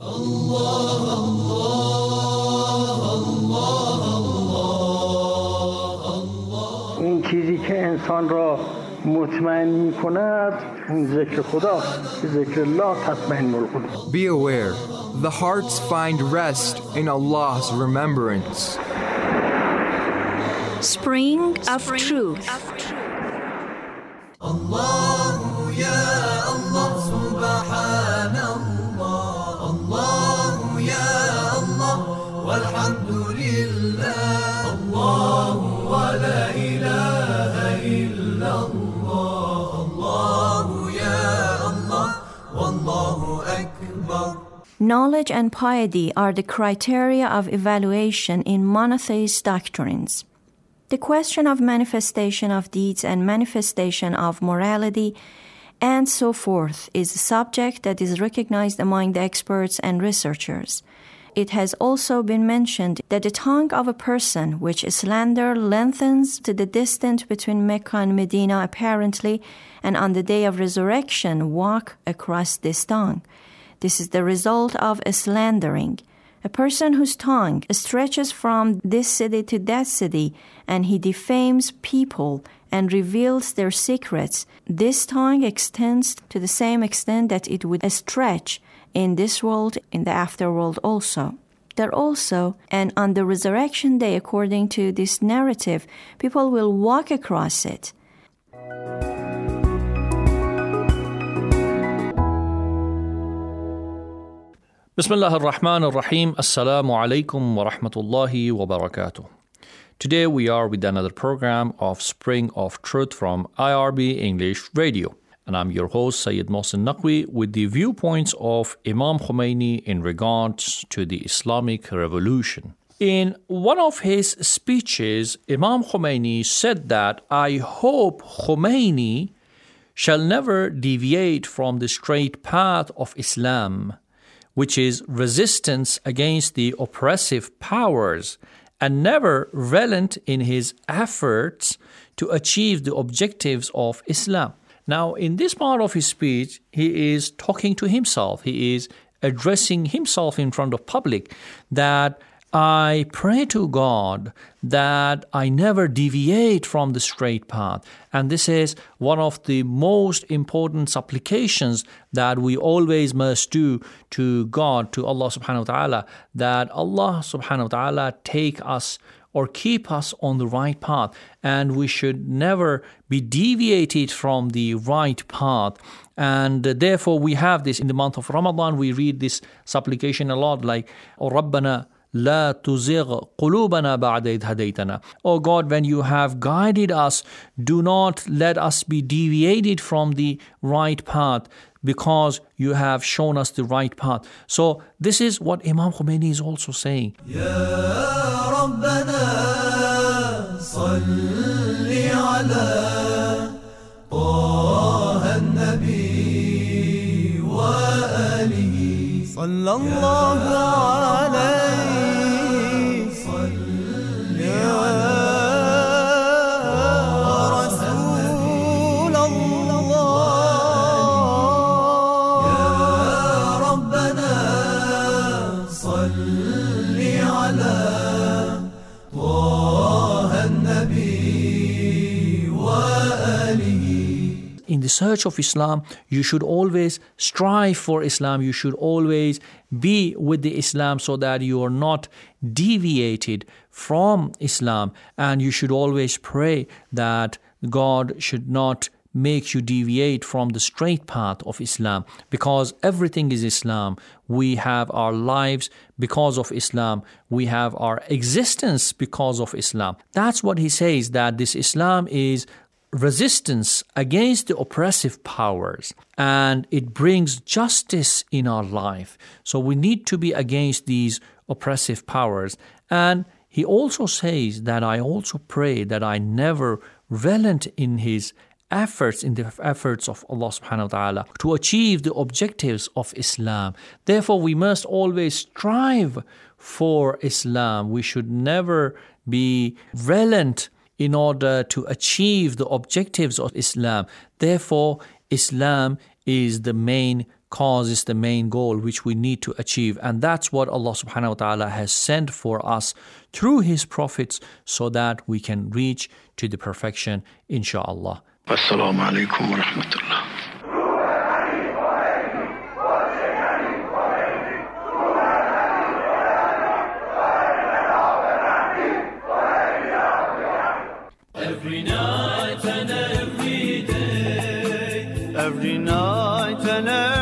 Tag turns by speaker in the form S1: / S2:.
S1: این چیزی که انسان را مطمئن می‌کند اون ذکر خداست. ذکر الله تطمئن القلوب.
S2: Be aware, the hearts find rest in Allah's remembrance.
S3: Spring of Truth.
S4: الله يا الله سبحان الله الله يا الله والحمد لله الله ولا إله إلا الله الله يا الله والله أكبر.
S3: Knowledge and piety are the criteria of evaluation in monotheist doctrines. The question of manifestation of deeds and manifestation of morality and so forth is a subject that is recognized among the experts and researchers. It has also been mentioned that the tongue of a person which slander lengthens to the distance between Mecca and Medina apparently, and on the day of resurrection walk across this tongue. This is the result of slandering. A person whose tongue stretches from this city to that city and he defames people and reveals their secrets, this tongue extends to the same extent that it would stretch in this world, in the afterworld also. There also, and on the resurrection day, according to this narrative, people will walk across it.
S5: Bismillah ar-Rahman ar-Rahim. Assalamu alaikum wa rahmatullahi wa barakatuh. Today we are with another program of Spring of Truth from IRB English Radio. And I'm your host, Sayyid Mohsin Naqvi, with the viewpoints of Imam Khomeini in regards to the Islamic Revolution. In one of his speeches, Imam Khomeini said that, "I hope Khomeini shall never deviate from the straight path of Islam, which is resistance against the oppressive powers, and never relent in his efforts to achieve the objectives of Islam." Now, in this part of his speech, he is talking to himself. He is addressing himself in front of public that I pray to God that I never deviate from the straight path. And this is one of the most important supplications that we always must do to God, to Allah subhanahu wa ta'ala, that Allah subhanahu wa ta'ala take us or keep us on the right path. And we should never be deviated from the right path. And therefore we have this in the month of Ramadan. We read this supplication a lot, like, "O Rabbana, لا تزغ قلوبنا بعد إذ هديتنا." Oh God, when you have guided us, do not let us be deviated from the right path, because you have shown us the right path. So this is what Imam Khomeini is also saying.
S4: يا ربنا صل على طه النبي وآله صلى الله عليه صل على رسول الله يا ربنا صل على طه النبي وآله.
S5: In the search of Islam, you should always strive for Islam. You should always be with the Islam so that you are not deviated from Islam. And you should always pray that God should not make you deviate from the straight path of Islam, because everything is Islam. We have our lives because of Islam. We have our existence because of Islam. That's what he says, that this Islam is resistance against the oppressive powers, and it brings justice in our life. So we need to be against these oppressive powers. And he also says that I also pray that I never relent in his efforts, in the efforts of Allah subhanahu wa ta'ala to achieve the objectives of Islam. Therefore, we must always strive for Islam. We should never be relent in order to achieve the objectives of Islam. Therefore, Islam is the main cause, it's the main goal which we need to achieve. And that's what Allah subhanahu wa ta'ala has sent for us through His prophets so that we can reach to the perfection, inshallah.
S1: Assalamu alaikum wa rahmatullah.
S4: Every night and every day, every night and every